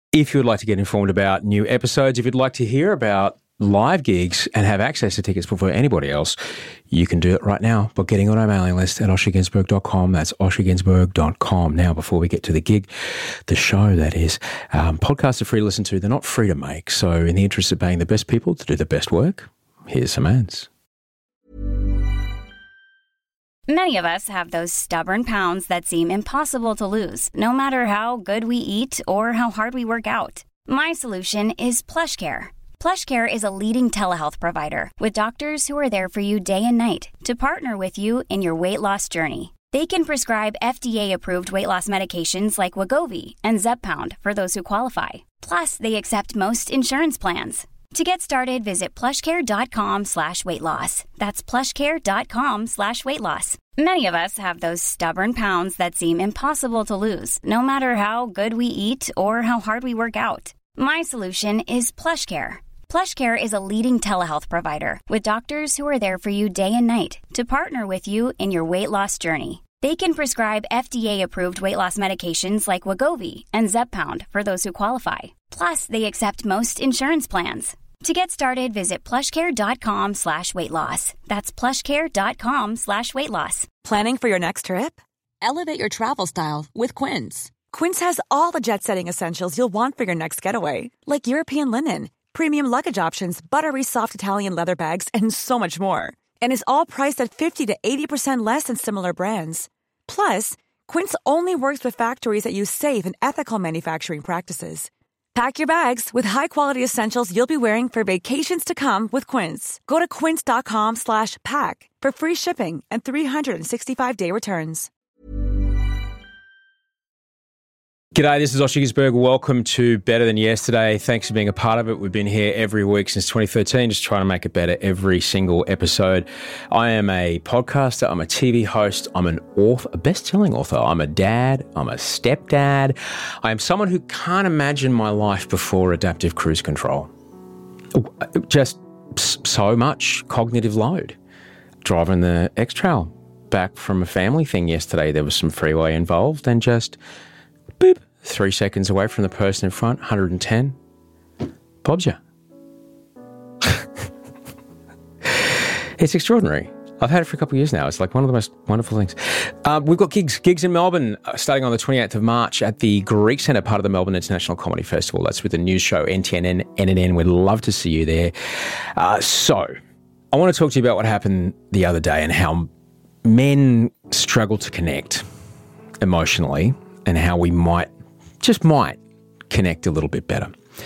If you would like to get informed about new episodes, if you'd like to hear about live gigs and have access to tickets before anybody else, you can do it right now by getting on our mailing list at osherginsberg.com. That's osherginsberg.com. Now, before we get to the gig, the show, that is, podcasts are free to listen to. They're not free to make. So in the interest of paying the best people to do the best work, here's some ads. Many of us have those stubborn pounds that seem impossible to lose, no matter how good we eat or how hard we work out. My solution is PlushCare. PlushCare is a leading telehealth provider with doctors who are there for you day and night to partner with you in your weight loss journey. They can prescribe FDA-approved weight loss medications like Wegovy and Zepbound for those who qualify. Plus, they accept most insurance plans. To get started, visit plushcare.com/weightloss. That's plushcare.com/weightloss. Many of us have those stubborn pounds that seem impossible to lose, no matter how good we eat or how hard we work out. My solution is PlushCare. PlushCare is a leading telehealth provider with doctors who are there for you day and night to partner with you in your weight loss journey. They can prescribe FDA-approved weight loss medications like Wegovy and Zepbound for those who qualify. Plus, they accept most insurance plans. To get started, visit plushcare.com/weightloss. That's plushcare.com/weightloss. Planning for your next trip? Elevate your travel style with Quince. Quince has all the jet-setting essentials you'll want for your next getaway, like European linen, premium luggage options, buttery soft Italian leather bags, and so much more. And is all priced at 50 to 80% less than similar brands. Plus, Quince only works with factories that use safe and ethical manufacturing practices. Pack your bags with high-quality essentials you'll be wearing for vacations to come with Quince. Go to quince.com/pack for free shipping and 365-day returns. G'day, this is Osher Ginsberg. Welcome to Better Than Yesterday. Thanks for being a part of it. We've been here every week since 2013, just trying to make it better every single episode. I am a podcaster, I'm a TV host, I'm an author, a best-selling author, I'm a dad, I'm a stepdad. I am someone who can't imagine my life before adaptive cruise control. Just so much cognitive load. Driving the X-Trail back from a family thing yesterday, there was some freeway involved and just... boop, 3 seconds away from the person in front, 110, bobs you. It's extraordinary. I've had it for a couple of years now. It's like one of the most wonderful things. We've got gigs in Melbourne starting on the 28th of March at the Greek Centre, part of the Melbourne International Comedy Festival. That's with the news show NTN NNN. We'd love to see you there. So I want to talk to you about what happened the other day and how men struggle to connect emotionally, and how we might connect a little bit better.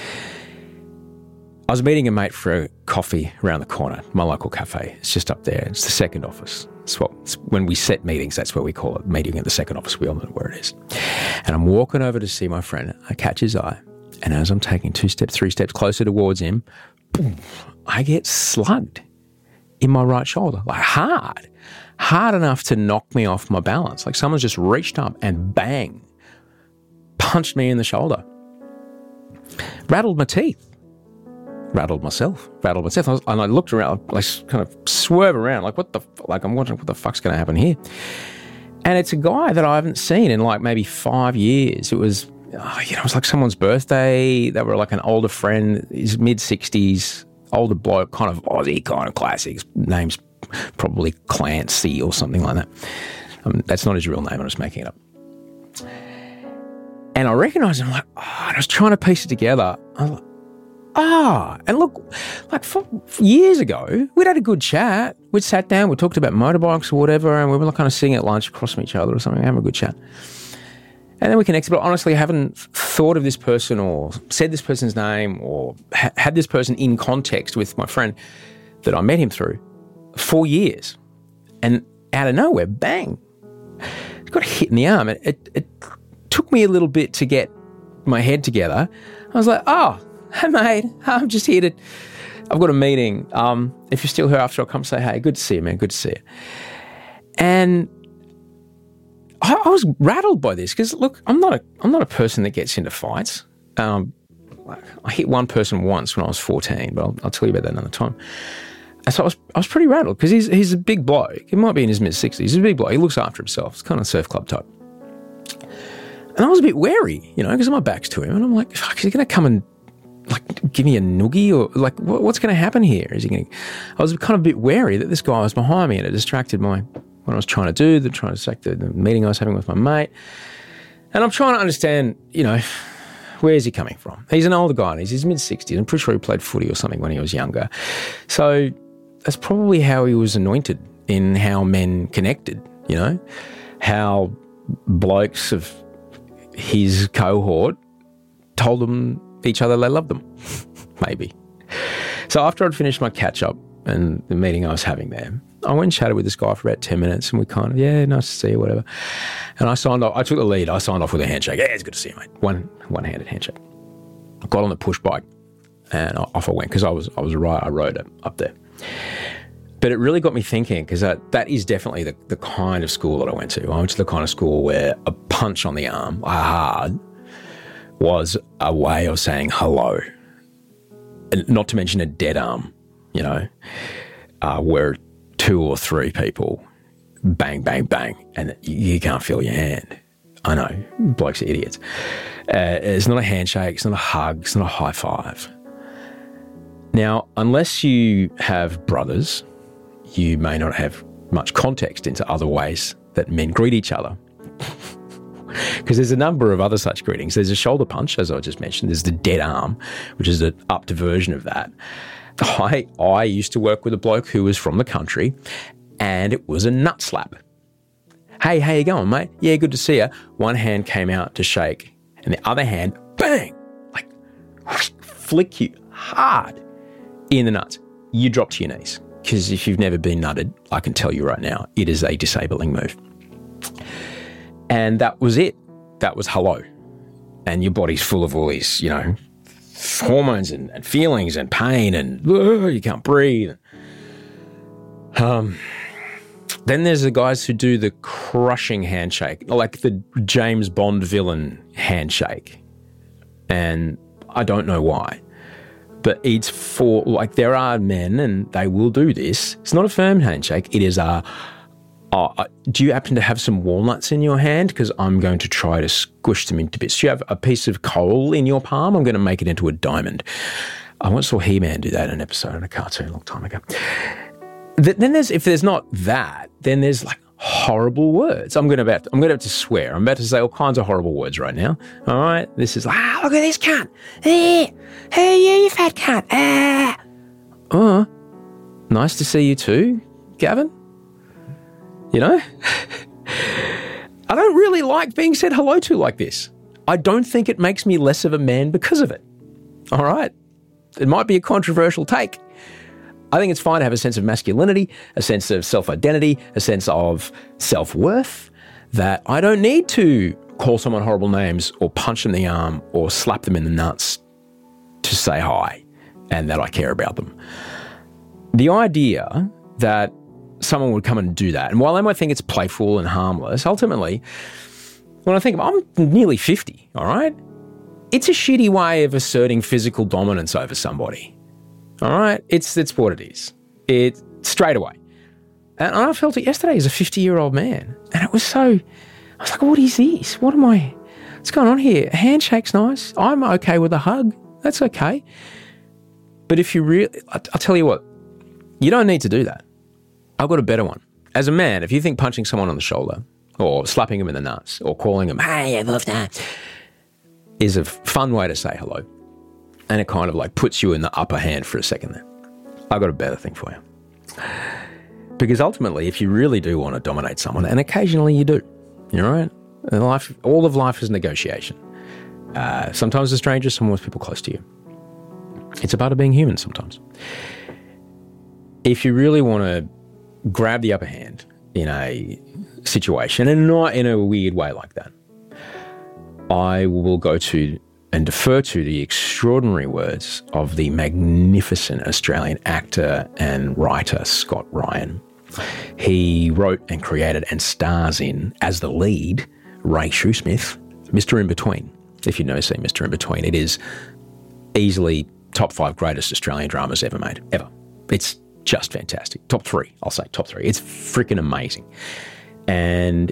I was meeting a mate for a coffee around the corner, my local cafe. It's just up there. It's the second office. It's when we set meetings, that's what we call it, meeting at the second office. We all know where it is. And I'm walking over to see my friend. I catch his eye. And as I'm taking 2 steps, 3 steps closer towards him, boom, I get slugged in my right shoulder, like hard enough to knock me off my balance. Like someone's just reached up and bang, punched me in the shoulder. Rattled my teeth. Rattled myself. And I looked around, I kind of swerve around, like I'm wondering what the fuck's going to happen here. And it's a guy that I haven't seen in like maybe 5 years. It was, it was like someone's birthday. They were like an older friend, his mid-60s, older bloke, kind of Aussie, kind of classic. His name's probably Clancy or something like that. That's not his real name, I'm just making it up. And I recognised him, like, and I was trying to piece it together. I was like, and look, like years ago, we'd had a good chat. We'd sat down, we talked about motorbikes or whatever, and we were kind of sitting at lunch across from each other or something, having a good chat. And then we connected, but honestly, I haven't thought of this person or said this person's name or had this person in context with my friend that I met him through 4 years. And out of nowhere, bang, got hit in the arm. It took me a little bit to get my head together. I was like, hey mate, I'm just here I've got a meeting. If you're still here after, I'll come say, hey, good to see you, man, good to see you. And I was rattled by this because, look, I'm not a person that gets into fights. I hit one person once when I was 14, but I'll tell you about that another time. And so I was pretty rattled because he's a big bloke. He might be in his mid-60s. He's a big bloke. He looks after himself. It's kind of surf club type. And I was a bit wary, because my back's to him. And I'm like, fuck, is he going to come and give me a noogie, or what's going to happen here? I was kind of a bit wary that this guy was behind me, and it distracted what I was trying to do, trying to distract the meeting I was having with my mate. And I'm trying to understand, where's he coming from? He's an older guy, and he's in his mid-60s. I'm pretty sure he played footy or something when he was younger. So that's probably how he was anointed in how men connected, how blokes of his cohort told them each other they loved them, maybe. So after I'd finished my catch-up and the meeting I was having there, I went and chatted with this guy for about 10 minutes, and we kind of, nice to see you, whatever. And I signed off. I took the lead. I signed off with a handshake. Yeah, it's good to see you, mate. One-handed handshake. I got on the push bike, and off I went, because I rode up there. But it really got me thinking, because that is definitely the kind of school that I went to. I went to the kind of school where a punch on the arm, hard, was a way of saying hello. And not to mention a dead arm, where 2 or 3 people bang, bang, bang, and you can't feel your hand. I know, blokes are idiots. It's not a handshake, it's not a hug, it's not a high five. Now, unless you have brothers, you may not have much context into other ways that men greet each other. Because there's a number of other such greetings. There's a shoulder punch, as I just mentioned. There's the dead arm, which is an upped version of that. I used to work with a bloke who was from the country, and it was a nut slap. Hey, how you going, mate? Yeah, good to see you. One hand came out to shake, and the other hand, bang, flick you hard in the nuts. You drop to your knees, because if you've never been nutted, I can tell you right now, it is a disabling move. And that was it. That was hello. And your body's full of all these, hormones and feelings and pain, and you can't breathe. Then there's the guys who do the crushing handshake, like the James Bond villain handshake. And I don't know why. But it's for, there are men, and they will do this. It's not a firm handshake. It is do you happen to have some walnuts in your hand? Because I'm going to try to squish them into bits. Do you have a piece of coal in your palm? I'm going to make it into a diamond. I once saw He-Man do that in an episode in a cartoon a long time ago. Then if there's not that, then there's horrible words. I'm about to swear. I'm about to say all kinds of horrible words right now. All right? This is, look at this cunt. Hey, you fat cunt. Oh, nice to see you too, Gavin. I don't really like being said hello to like this. I don't think it makes me less of a man because of it. All right? It might be a controversial take. I think it's fine to have a sense of masculinity, a sense of self-identity, a sense of self-worth, that I don't need to call someone horrible names or punch them in the arm or slap them in the nuts to say hi and that I care about them. The idea that someone would come and do that, and while I might think it's playful and harmless, ultimately, when I think of it, I'm nearly 50, all right? It's a shitty way of asserting physical dominance over somebody, all right? It's what it is. It's straight away. And I felt it yesterday as a 50-year-old man, and I was like, what is this? What's going on here? A handshake's nice. I'm okay with a hug. That's okay. But if you really, I'll tell you what, you don't need to do that. I've got a better one. As a man, if you think punching someone on the shoulder or slapping them in the nuts or calling them, hey, above that, is a fun way to say hello. And it kind of puts you in the upper hand for a second there. I've got a better thing for you. Because ultimately, if you really do want to dominate someone, and occasionally you do, you're right. All of life is negotiation. Sometimes with strangers, sometimes people close to you. It's a part of being human sometimes. If you really want to grab the upper hand in a situation, and not in a weird way like that, I will go to and defer to the extraordinary words of the magnificent Australian actor and writer Scott Ryan. He wrote and created and stars in, as the lead, Ray Shoesmith, Mr. In Between. If you've never seen Mr. In Between, it is easily top 5 greatest Australian dramas ever made, ever. It's just fantastic. Top 3, I'll say top 3. It's freaking amazing. And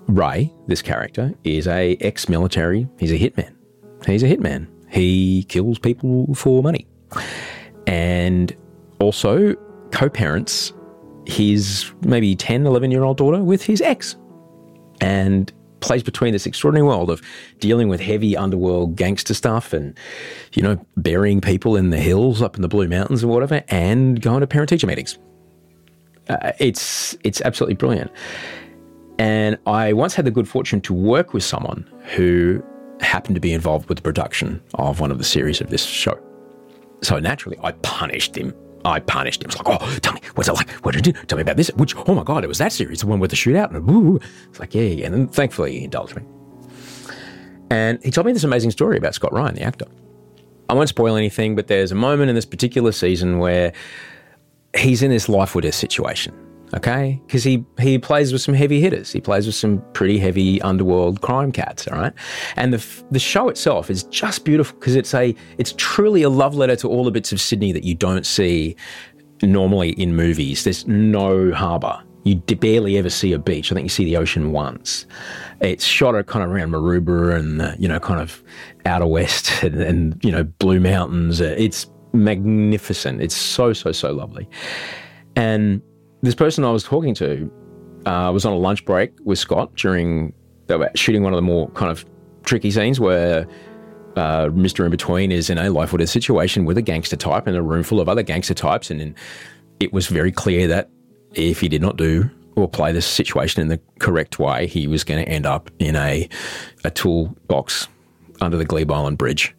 Ray, this character, is a ex-military. He's a hitman. He's a hitman. He kills people for money. And also co-parents his maybe 10, 11-year-old daughter with his ex. And plays between this extraordinary world of dealing with heavy underworld gangster stuff and, you know, burying people in the hills up in the Blue Mountains or whatever, and going to parent-teacher meetings. It's absolutely brilliant. And I once had the good fortune to work with someone who happened to be involved with the production of one of the series of this show. So naturally, I punished him. It's like, oh, tell me, what's it like? What did you do? Tell me about this. Which, oh my God, it was that series, the one with the shootout. And woo. It's like, yeah. And then thankfully he indulged me. And he told me this amazing story about Scott Ryan, the actor. I won't spoil anything, but there's a moment in this particular season where he's in this life or death situation, okay? Because he plays with some heavy hitters. He plays with some pretty heavy underworld crime cats, all right? And the show itself is just beautiful because it's truly a love letter to all the bits of Sydney that you don't see normally in movies. There's no harbour. You barely ever see a beach. I think you see the ocean once. It's shot kind of around Maroubra and, you know, kind of outer west and, you know, Blue Mountains. It's magnificent. It's so, so, so lovely. And this person I was talking to was on a lunch break with Scott during they were shooting one of the more kind of tricky scenes where Mr. In-Between is in a life or death situation with a gangster type in a room full of other gangster types. And it was very clear that if he did not do or play this situation in the correct way, he was going to end up in a toolbox under the Glebe Island Bridge.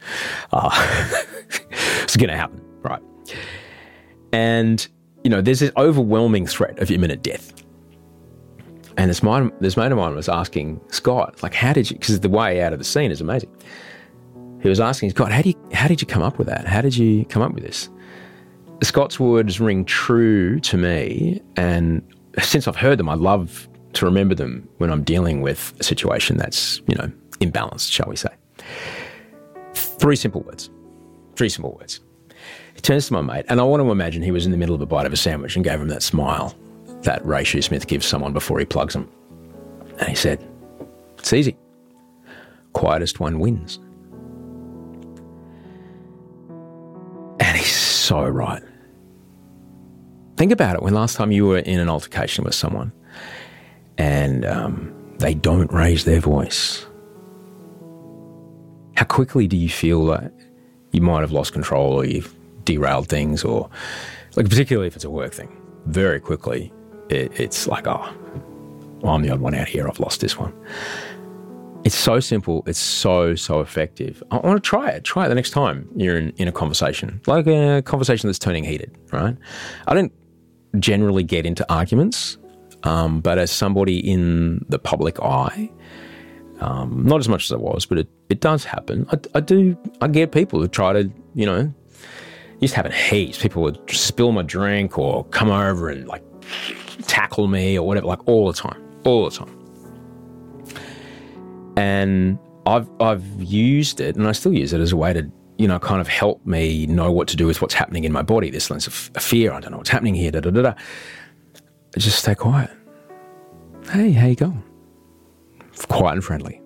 It's going to happen, right? And, you know, there's this overwhelming threat of imminent death. And this mate of mine was asking Scott, like, how did you, because the way out of the scene is amazing. He was asking Scott, how did you come up with that? How did you come up with this? Scott's words ring true to me, and since I've heard them, I love to remember them when I'm dealing with a situation that's, you know, imbalanced, shall we say. Three simple words. He turns to my mate, and I want to imagine he was in the middle of a bite of a sandwich and gave him that smile that Ray Shoesmith gives someone before he plugs them. And he said, it's easy. Quietest one wins. And he's so right. Think about it when last time you were in an altercation with someone and they don't raise their voice. How quickly do you feel that you might have lost control or you've derailed things, or like particularly if it's a work thing, very quickly it's like, oh, I'm the odd one out here. I've lost this one. It's so simple. It's so, so effective. I want to try it. Try it the next time you're in a conversation, like a conversation that's turning heated, right? I don't generally get into arguments, but as somebody in the public eye, not as much as I was, but it does happen. I get people who try to, you know, used to happen heaps. People would spill my drink or come over and like tackle me or whatever, like all the time. And I've used it, and I still use it as a way to, you know, kind of help me know what to do with what's happening in my body. This sense of fear. I don't know what's happening here. Just stay quiet. Hey, how you going? Quiet and friendly.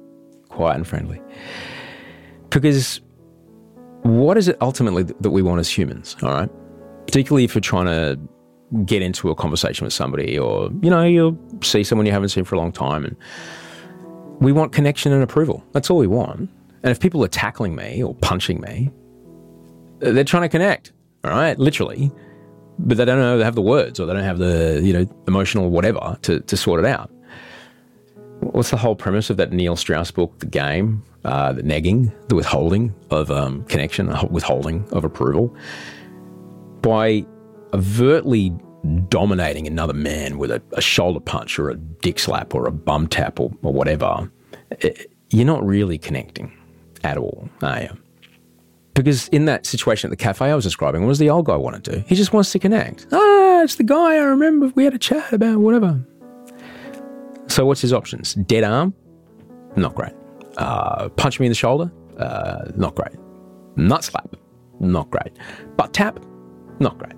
Because what is it ultimately that we want as humans, all right? Particularly if you're trying to get into a conversation with somebody, or, you know, you'll see someone you haven't seen for a long time, and we want connection and approval. That's all we want. And if people are tackling me or punching me, they're trying to connect, all right, literally, but they don't know, they have the words, or they don't have the, you know, emotional whatever to sort it out. What's the whole premise of that Neil Strauss book, The Game? The negging, the withholding of connection, withholding of approval. By overtly dominating another man with a shoulder punch or a dick slap or a bum tap or whatever, you're not really connecting at all, are you? Because in that situation at the cafe I was describing, what does the old guy want to do? He just wants to connect. It's the guy I remember we had a chat about, whatever. So what's his options? Dead arm? Not great. Punch me in the shoulder? Not great. Nut slap? Not great. Butt tap? Not great.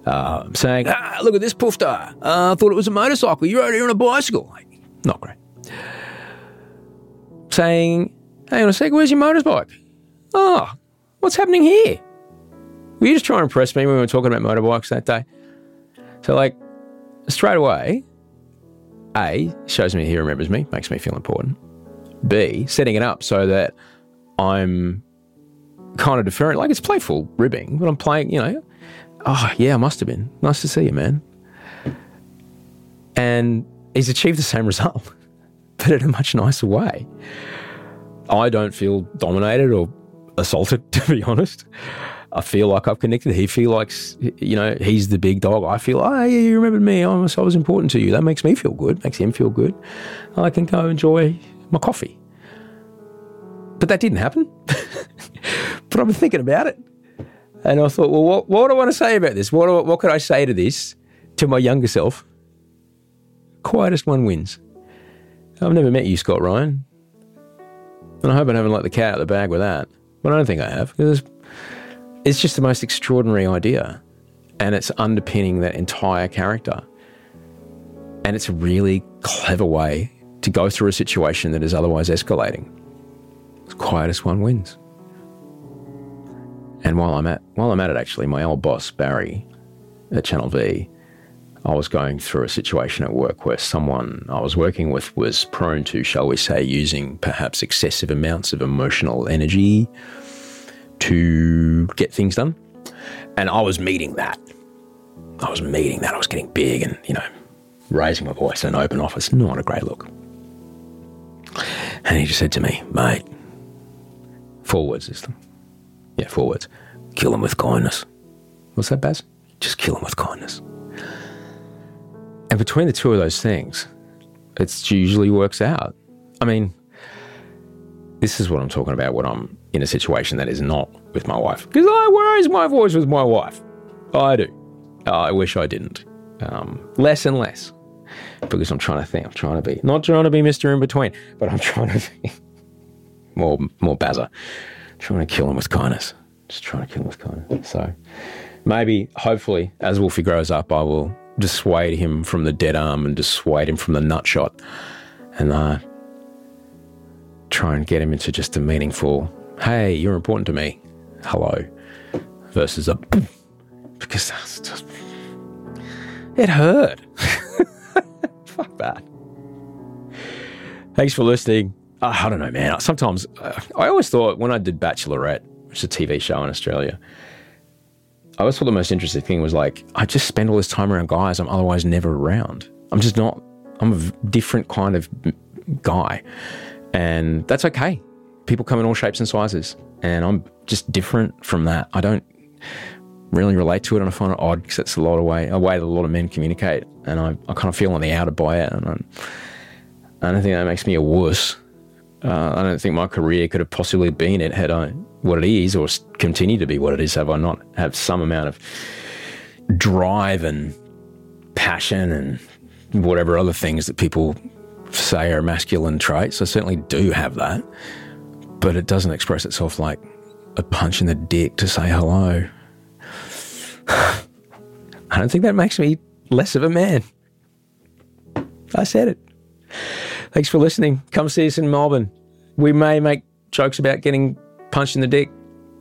Saying, look at this poofter. I thought it was a motorcycle. You rode here on a bicycle. Not great. saying, "Hang on a sec, where's your motorbike? Oh, what's happening here? Were you just trying to impress me when we were talking about motorbikes that day?" So, like, straight away, A, shows me he remembers me, makes me feel important. B, setting it up so that I'm kind of deferring. Like, it's playful ribbing, but I'm playing, "Oh, yeah, I must have been. Nice to see you, man." And he's achieved the same result, but in a much nicer way. I don't feel dominated or assaulted, to be honest. I feel like I've connected. He feels like, he's the big dog. I feel, "Oh, yeah, you remembered me. I was important to you." That makes me feel good, makes him feel good. I can go enjoy my coffee. But that didn't happen. But I've been thinking about it. And I thought, well, what do I want to say about this? What could I say to this, to my younger self? Quietest one wins. I've never met you, Scott Ryan. And I hope I haven't let the cat out of the bag with that. But I don't think I have, because it's just the most extraordinary idea. And it's underpinning that entire character. And it's a really clever way to go through a situation that is otherwise escalating. The quietest one wins. And while I'm at it, actually, my old boss, Barry, at Channel V, I was going through a situation at work where someone I was working with was prone to, shall we say, using perhaps excessive amounts of emotional energy to get things done. And I was meeting that. I was getting big and, raising my voice in an open office. Not a great look. And he just said to me, "Mate," 4 words this time. Yeah, 4 words. "Kill him with kindness." What's that, Baz? Just kill him with kindness. And between the two of those things, it usually works out. I mean, this is what I'm talking about when I'm in a situation that is not with my wife. Because I raise my voice with my wife. I do. I wish I didn't. Less and less. Because I'm trying to think. Not trying to be Mr. In Between, but I'm trying to be more Bazza. Trying to kill him with kindness. Just trying to kill him with kindness. So maybe, hopefully, as Wolfie grows up, I will dissuade him from the dead arm and dissuade him from the nut shot, and try and get him into just a meaningful, "Hey, you're important to me. Hello," versus a because that's just, it hurt. Fuck that. Thanks for listening. I don't know, man. Sometimes I always thought when I did Bachelorette, which is a TV show in Australia, I always thought the most interesting thing was, like, I just spend all this time around guys I'm otherwise never around. I'm a different kind of guy. And that's okay. People come in all shapes and sizes. And I'm just different from that. I don't really relate to it, and I find it odd because it's a way that a lot of men communicate. And I kind of feel on the outer by it. And I don't think that makes me a wuss. I don't think my career could have possibly been it had I what it is, or continue to be what it is, have I not have some amount of drive and passion and whatever other things that people say are masculine traits. I certainly do have that, but it doesn't express itself like a punch in the dick to say hello. I don't think that makes me less of a man. I said it. Thanks for listening. Come see us in Melbourne. We may make jokes about getting punched in the dick,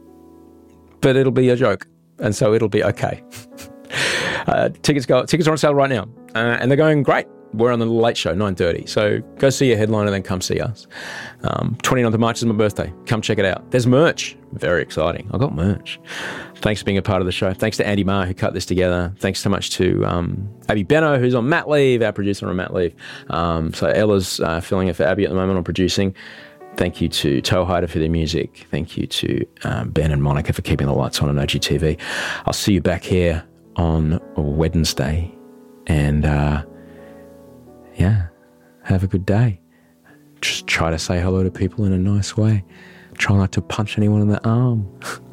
but it'll be a joke, and so it'll be okay. Tickets are on sale right now, and they're going great. We're on the Late Show, 9:30. So go see your headliner, then come see us. 29th of March is my birthday. Come check it out. There's merch. Very exciting. I got merch. Thanks for being a part of the show. Thanks to Andy Marr, who cut this together. Thanks so much to Abby Benno, who's on mat leave, our producer on mat leave. So Ella's filling in for Abby at the moment on producing. Thank you to Toe Hider for their music. Thank you to Ben and Monica for keeping the lights on OGTV. I'll see you back here on Wednesday. And have a good day. Just try to say hello to people in a nice way. Try not to punch anyone in the arm.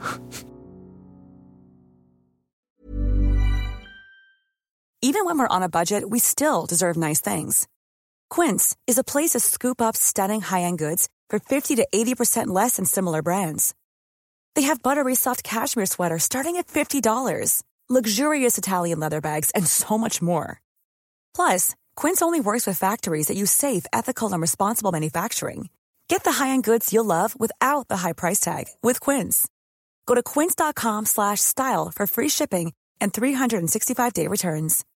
Even when we're on a budget, we still deserve nice things. Quince is a place to scoop up stunning high-end goods for 50 to 80% less than similar brands. They have buttery soft cashmere sweaters starting at $50, luxurious Italian leather bags, and so much more. Plus, Quince only works with factories that use safe, ethical, and responsible manufacturing. Get the high-end goods you'll love without the high price tag with Quince. Go to quince.com/style for free shipping and 365-day returns.